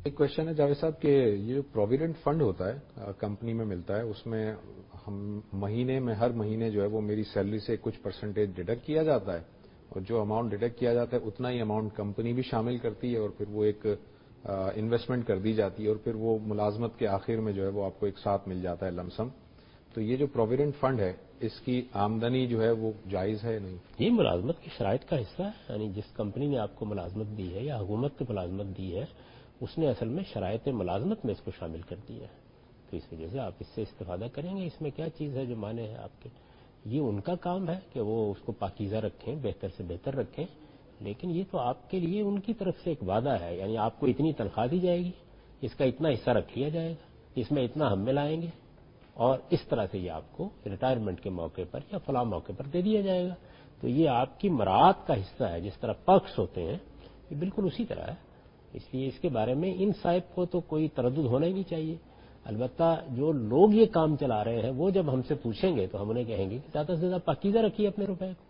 ایک کوشچن ہے جاوید صاحب کہ یہ جو پروویڈنٹ فنڈ ہوتا ہے کمپنی میں ملتا ہے، اس میں ہم مہینے میں ہر مہینے جو ہے وہ میری سیلری سے کچھ پرسنٹیج ڈیڈکٹ کیا جاتا ہے، اور جو اماؤنٹ ڈیڈکٹ کیا جاتا ہے اتنا ہی اماؤنٹ کمپنی بھی شامل کرتی ہے، اور پھر وہ ایک انویسٹمنٹ کر دی جاتی ہے، اور پھر وہ ملازمت کے آخر میں جو ہے وہ آپ کو ایک ساتھ مل جاتا ہے لمسم. تو یہ جو پروویڈنٹ فنڈ ہے اس کی آمدنی جو ہے وہ جائز ہے نہیں؟ یہ ملازمت کی شرائط کا حصہ ہے. یعنی جس کمپنی نے آپ کو ملازمت دی ہے یا حکومت نے ملازمت دی ہے، اس نے اصل میں شرائط ملازمت میں اس کو شامل کر دیا ہے. تو اس وجہ سے آپ اس سے استفادہ کریں گے. اس میں کیا چیز ہے جو مانے ہے آپ کے؟ یہ ان کا کام ہے کہ وہ اس کو پاکیزہ رکھیں، بہتر سے بہتر رکھیں، لیکن یہ تو آپ کے لیے ان کی طرف سے ایک وعدہ ہے. یعنی آپ کو اتنی تنخواہ دی جائے گی، اس کا اتنا حصہ رکھ لیا جائے گا، اس میں اتنا ہم ملائیں گے، اور اس طرح سے یہ آپ کو ریٹائرمنٹ کے موقع پر یا فلاں موقع پر دے دیا جائے گا. تو یہ آپ کی مراعات کا حصہ ہے. جس طرح پرکس ہوتے ہیں یہ بالکل اسی طرح ہے. اس لیے اس کے بارے میں ان صاحب کو تو کوئی تردد ہونا ہی نہیں چاہیے. البتہ جو لوگ یہ کام چلا رہے ہیں وہ جب ہم سے پوچھیں گے تو ہم انہیں کہیں گے کہ زیادہ سے زیادہ پاکیزہ رکھیے اپنے روپے کو.